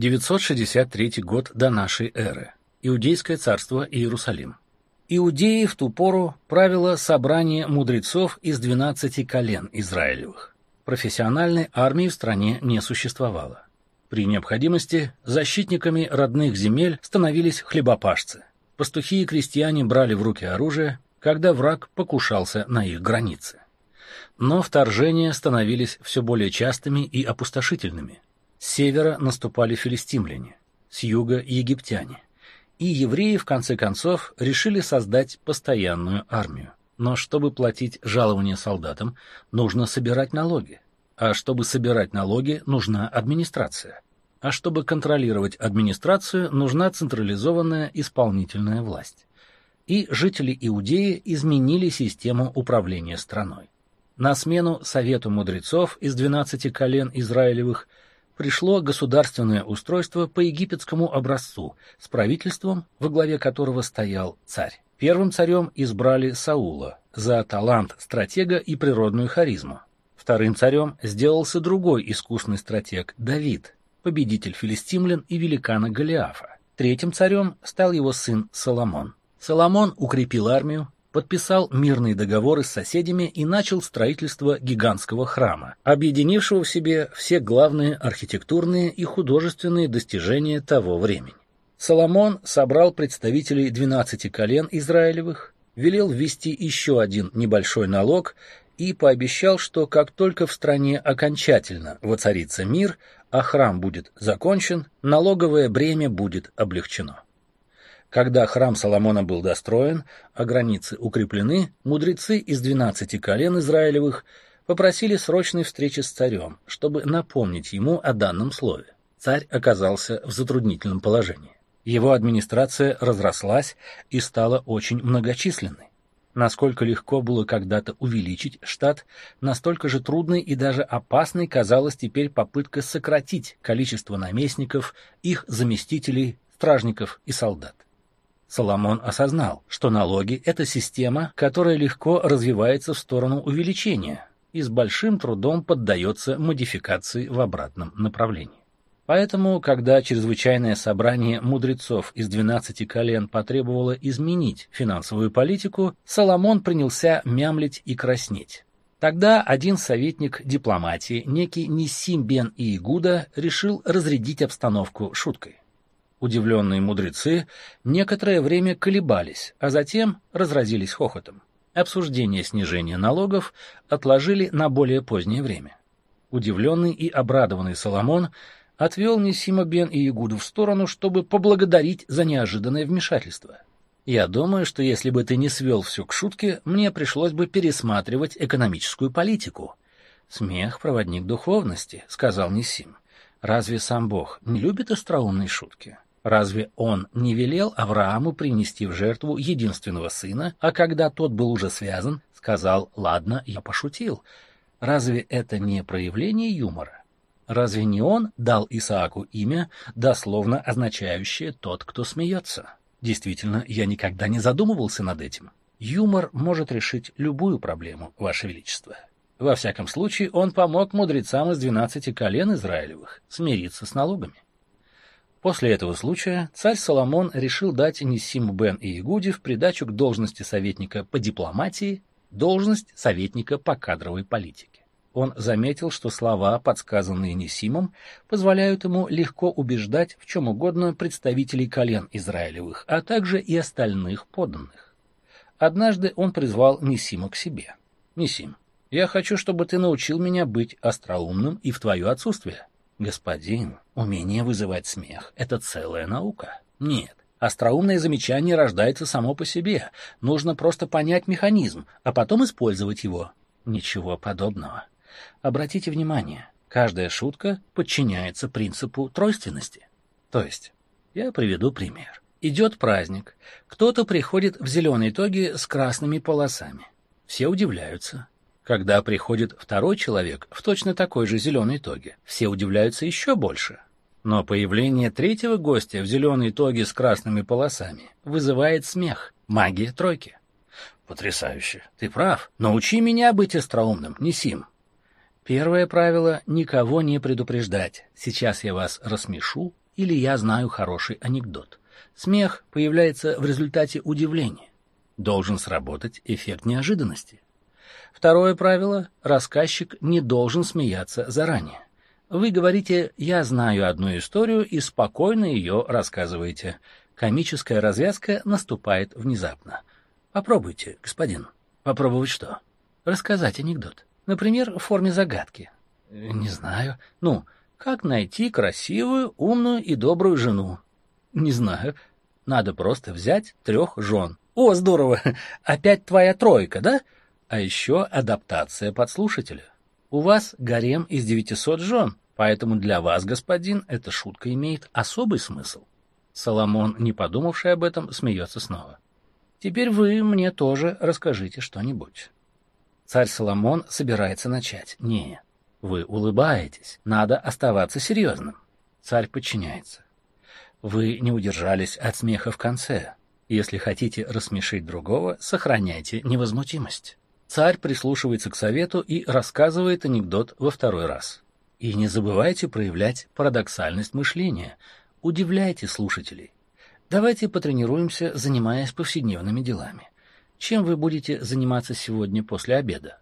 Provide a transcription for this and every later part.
963 год до нашей эры. Иудейское царство Иерусалим. Иудеи в ту пору правило собрание мудрецов из 12 колен Израилевых. Профессиональной армии в стране не существовало. При необходимости защитниками родных земель становились хлебопашцы. Пастухи и крестьяне брали в руки оружие, когда враг покушался на их границы. Но вторжения становились все более частыми и опустошительными. С севера наступали филистимляне, с юга – египтяне. И евреи, в конце концов, решили создать постоянную армию. Но чтобы платить жалования солдатам, нужно собирать налоги. А чтобы собирать налоги, нужна администрация. А чтобы контролировать администрацию, нужна централизованная исполнительная власть. И жители Иудеи изменили систему управления страной. На смену Совету мудрецов из 12 колен Израилевых пришло государственное устройство по египетскому образцу с правительством, во главе которого стоял царь. Первым царем избрали Саула за талант стратега и природную харизму. Вторым царем сделался другой искусный стратег Давид, победитель филистимлян и великана Голиафа. Третьим царем стал его сын Соломон. Соломон укрепил армию, подписал мирные договоры с соседями и начал строительство гигантского храма, объединившего в себе все главные архитектурные и художественные достижения того времени. Соломон собрал представителей 12 колен Израилевых, велел ввести еще один небольшой налог и пообещал, что как только в стране окончательно воцарится мир, а храм будет закончен, налоговое бремя будет облегчено. Когда храм Соломона был достроен, а границы укреплены, мудрецы из 12 колен Израилевых попросили срочной встречи с царем, чтобы напомнить ему о данном слове. Царь оказался в затруднительном положении. Его администрация разрослась и стала очень многочисленной. Насколько легко было когда-то увеличить штат, настолько же трудной и даже опасной казалась теперь попытка сократить количество наместников, их заместителей, стражников и солдат. Соломон осознал, что налоги – это система, которая легко развивается в сторону увеличения и с большим трудом поддается модификации в обратном направлении. Поэтому, когда чрезвычайное собрание мудрецов из 12 колен потребовало изменить финансовую политику, Соломон принялся мямлить и краснеть. Тогда один советник дипломатии, некий Ниссим бен Иегуда, решил разрядить обстановку шуткой. Удивленные мудрецы некоторое время колебались, а затем разразились хохотом. Обсуждение снижения налогов отложили на более позднее время. Удивленный и обрадованный Соломон отвел Ниссима бен Иегуду в сторону, чтобы поблагодарить за неожиданное вмешательство. «Я думаю, что если бы ты не свел все к шутке, мне пришлось бы пересматривать экономическую политику». «Смех — проводник духовности», — сказал Ниссим. «Разве сам Бог не любит остроумные шутки? Разве он не велел Аврааму принести в жертву единственного сына, а когда тот был уже связан, сказал: «Ладно, я пошутил»? Разве это не проявление юмора? Разве не он дал Исааку имя, дословно означающее «тот, кто смеется»? Действительно, я никогда не задумывался над этим. Юмор может решить любую проблему, Ваше Величество. Во всяком случае, он помог мудрецам из 12 колен Израилевых смириться с налогами. После этого случая царь Соломон решил дать Ниссиму бен Иегуде в придачу к должности советника по дипломатии должность советника по кадровой политике. Он заметил, что слова, подсказанные Ниссимом, позволяют ему легко убеждать в чем угодно представителей колен Израилевых, а также и остальных подданных. Однажды он призвал Ниссима к себе. «Ниссим, я хочу, чтобы ты научил меня быть остроумным и в твое отсутствие». «Господин, умение вызывать смех — это целая наука». «Нет, остроумное замечание рождается само по себе. Нужно просто понять механизм, а потом использовать его». «Ничего подобного. Обратите внимание, каждая шутка подчиняется принципу тройственности. То есть, я приведу пример. Идет праздник, кто-то приходит в зеленой тоге с красными полосами. Все удивляются. Когда приходит второй человек в точно такой же зеленой тоге, все удивляются еще больше. Но появление третьего гостя в зеленой тоге с красными полосами вызывает смех. Магия тройки. Потрясающе. Ты прав. Научи меня быть остроумным, Ниссим. Первое правило — никого не предупреждать. Сейчас я вас рассмешу, или «я знаю хороший анекдот». Смех появляется в результате удивления. Должен сработать эффект неожиданности. Второе правило – рассказчик не должен смеяться заранее. Вы говорите «я знаю одну историю» и спокойно ее рассказываете. Комическая развязка наступает внезапно. Попробуйте, господин. Попробовать что? Рассказать анекдот. Например, в форме загадки. Не знаю. Ну, как найти красивую, умную и добрую жену? Не знаю. Надо просто взять 3 жен. О, здорово! Опять твоя тройка, да? А еще адаптация подслушателя. У вас гарем из 900 жен, поэтому для вас, господин, эта шутка имеет особый смысл. Соломон, не подумавший об этом, смеется снова. Теперь вы мне тоже расскажите что-нибудь. Царь Соломон собирается начать. Не, вы улыбаетесь, надо оставаться серьезным. Царь подчиняется. Вы не удержались от смеха в конце. Если хотите рассмешить другого, сохраняйте невозмутимость. Царь прислушивается к совету и рассказывает анекдот во 2-й раз. И не забывайте проявлять парадоксальность мышления. Удивляйте слушателей. Давайте потренируемся, занимаясь повседневными делами. Чем вы будете заниматься сегодня после обеда?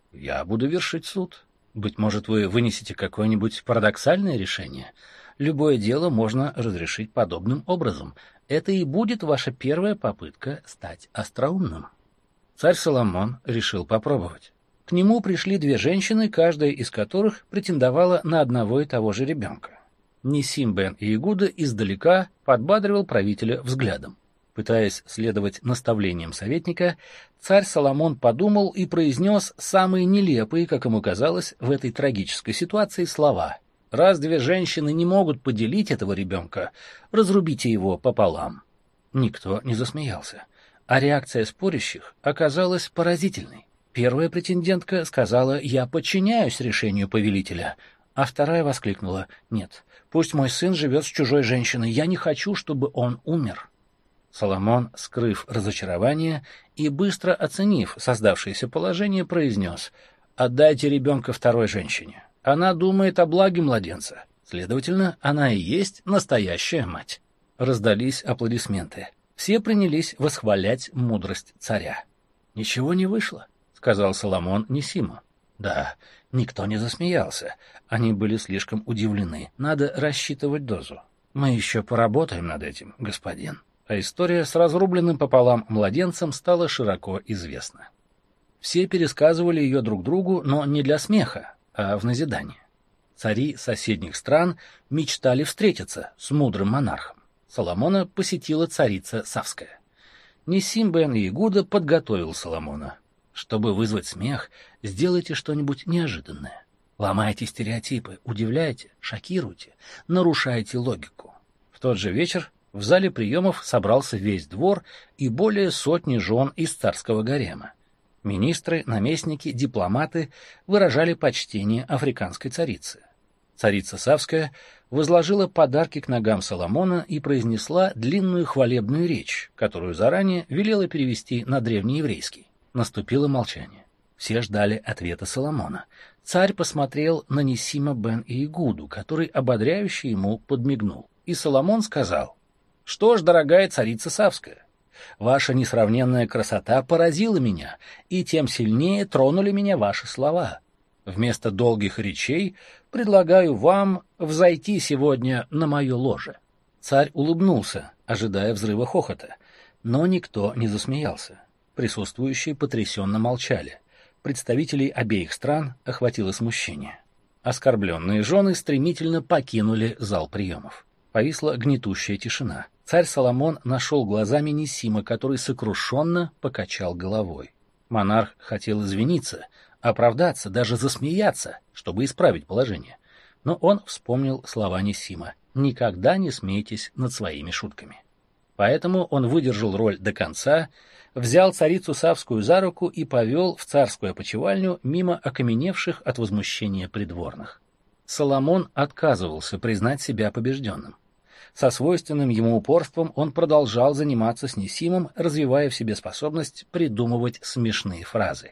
Я буду вершить суд. Быть может, вы вынесете какое-нибудь парадоксальное решение? Любое дело можно разрешить подобным образом. Это и будет ваша первая попытка стать остроумным. Царь Соломон решил попробовать. К нему пришли 2 женщины, каждая из которых претендовала на одного и того же ребенка. Нисим бен Иегуда издалека подбадривал правителя взглядом. Пытаясь следовать наставлениям советника, царь Соломон подумал и произнес самые нелепые, как ему казалось, в этой трагической ситуации слова. «Раз 2 женщины не могут поделить этого ребенка, разрубите его пополам». Никто не засмеялся, а реакция спорящих оказалась поразительной. Первая претендентка сказала «я подчиняюсь решению повелителя», а вторая воскликнула «нет, пусть мой сын живет с чужой женщиной, я не хочу, чтобы он умер». Соломон, скрыв разочарование и быстро оценив создавшееся положение, произнес «отдайте ребенка второй женщине. Она думает о благе младенца. Следовательно, она и есть настоящая мать». Раздались аплодисменты. Все принялись восхвалять мудрость царя. «Ничего не вышло», — сказал Соломон Нисиму. Да, никто не засмеялся. Они были слишком удивлены. Надо рассчитывать дозу. Мы еще поработаем над этим, господин. А история с разрубленным пополам младенцем стала широко известна. Все пересказывали ее друг другу, но не для смеха, а в назидание. Цари соседних стран мечтали встретиться с мудрым монархом. Соломона посетила царица Савская. Нисим бен Иегуда подготовил Соломона. Чтобы вызвать смех, сделайте что-нибудь неожиданное. Ломайте стереотипы, удивляйте, шокируйте, нарушайте логику. В тот же вечер в зале приемов собрался весь двор и более 100 жен из царского гарема. Министры, наместники, дипломаты выражали почтение африканской царице. Царица Савская возложила подарки к ногам Соломона и произнесла длинную хвалебную речь, которую заранее велела перевести на древнееврейский. Наступило молчание. Все ждали ответа Соломона. Царь посмотрел на Нисима бен Иегуду, который ободряюще ему подмигнул. И Соломон сказал: «Что ж, дорогая царица Савская, ваша несравненная красота поразила меня, и тем сильнее тронули меня ваши слова. Вместо долгих речей предлагаю вам взойти сегодня на мое ложе». Царь улыбнулся, ожидая взрыва хохота, но никто не засмеялся. Присутствующие потрясенно молчали. Представителей обеих стран охватило смущение. Оскорбленные жены стремительно покинули зал приемов. Повисла гнетущая тишина. Царь Соломон нашел глазами Нисима, который сокрушенно покачал головой. Монарх хотел извиниться, оправдаться, даже засмеяться, чтобы исправить положение. Но он вспомнил слова Нисима: «Никогда не смейтесь над своими шутками». Поэтому он выдержал роль до конца, взял царицу Савскую за руку и повел в царскую опочивальню мимо окаменевших от возмущения придворных. Соломон отказывался признать себя побежденным. Со свойственным ему упорством он продолжал заниматься с Нисимом, развивая в себе способность придумывать смешные фразы.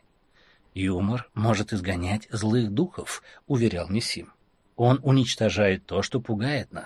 «Юмор может изгонять злых духов», — уверял Нисим. «Он уничтожает то, что пугает нас.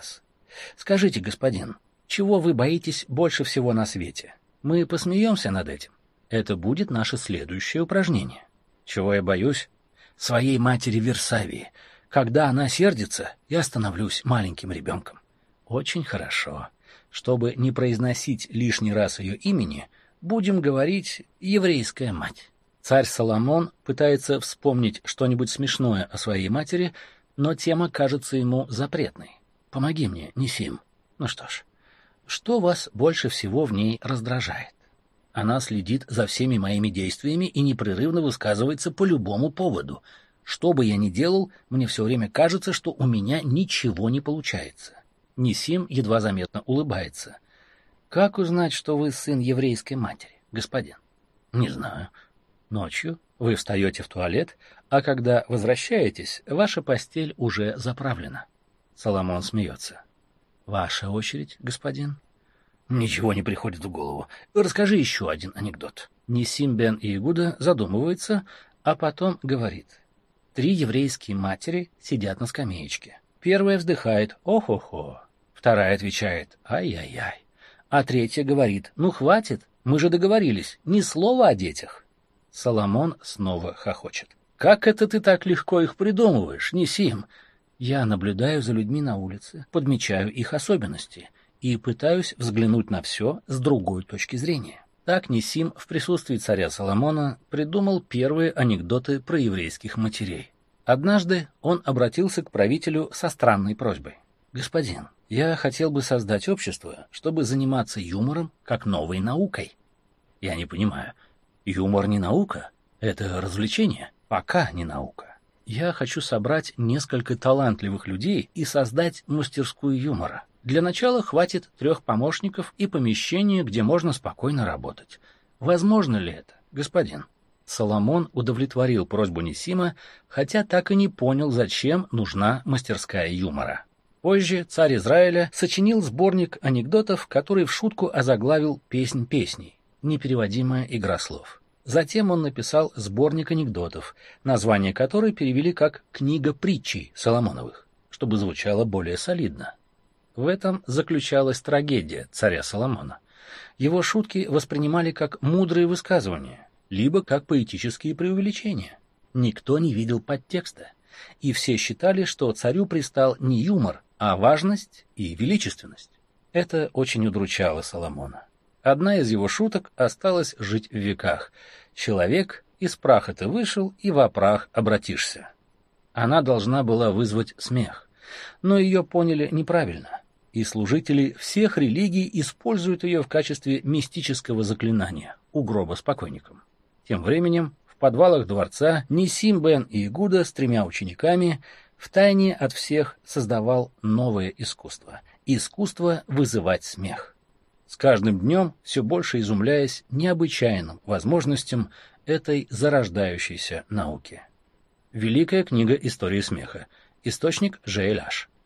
Скажите, господин, чего вы боитесь больше всего на свете? Мы посмеемся над этим. Это будет наше следующее упражнение. Чего я боюсь? Своей матери Версавии. Когда она сердится, я становлюсь маленьким ребенком. Очень хорошо. Чтобы не произносить лишний раз ее имени, будем говорить «еврейская мать». Царь Соломон пытается вспомнить что-нибудь смешное о своей матери, но тема кажется ему запретной. Помоги мне, Нисим. Ну что ж, что вас больше всего в ней раздражает? Она следит за всеми моими действиями и непрерывно высказывается по любому поводу. Что бы я ни делал, мне все время кажется, что у меня ничего не получается. Нисим едва заметно улыбается. Как узнать, что вы сын еврейской матери, господин? Не знаю. Ночью вы встаете в туалет, а когда возвращаетесь, ваша постель уже заправлена. Соломон смеется. Ваша очередь, господин? Ничего не приходит в голову. Расскажи еще один анекдот. Нисим бен Иегуда задумывается, а потом говорит. 3 еврейские матери сидят на скамеечке. Первая вздыхает «Ох-охо». Вторая отвечает «Ай-яй-яй». А третья говорит «Ну хватит, мы же договорились, ни слова о детях». Соломон снова хохочет. «Как это ты так легко их придумываешь, Нисим?» Я наблюдаю за людьми на улице, подмечаю их особенности и пытаюсь взглянуть на все с другой точки зрения. Так Нисим в присутствии царя Соломона придумал первые анекдоты про еврейских матерей. Однажды он обратился к правителю со странной просьбой. «Господин, я хотел бы создать общество, чтобы заниматься юмором как новой наукой». «Я не понимаю. Юмор не наука? Это развлечение? Пока не наука. Я хочу собрать несколько талантливых людей и создать мастерскую юмора. Для начала хватит 3 помощников и помещения, где можно спокойно работать. Возможно ли это, господин?» Соломон удовлетворил просьбу Нисима, хотя так и не понял, зачем нужна мастерская юмора. Позже царь Израиля сочинил сборник анекдотов, который в шутку озаглавил «Песнь песней» — непереводимая игра слов. Затем он написал сборник анекдотов, название которой перевели как «Книга притчей Соломоновых», чтобы звучало более солидно. В этом заключалась трагедия царя Соломона. Его шутки воспринимали как мудрые высказывания, либо как поэтические преувеличения. Никто не видел подтекста, и все считали, что царю пристал не юмор, а важность и величественность. Это очень удручало Соломона. Одна из его шуток осталась жить в веках. «Человек, из праха ты вышел, и во прах обратишься». Она должна была вызвать смех, но ее поняли неправильно, и служители всех религий используют ее в качестве мистического заклинания у гроба с покойником. Тем временем в подвалах дворца Нисим бен Иегуда с 3 учениками втайне от всех создавал новое искусство — искусство вызывать смех. С каждым днем все больше изумляясь необычайным возможностям этой зарождающейся науки. Великая книга истории смеха. Источник Ж.Л.Аш.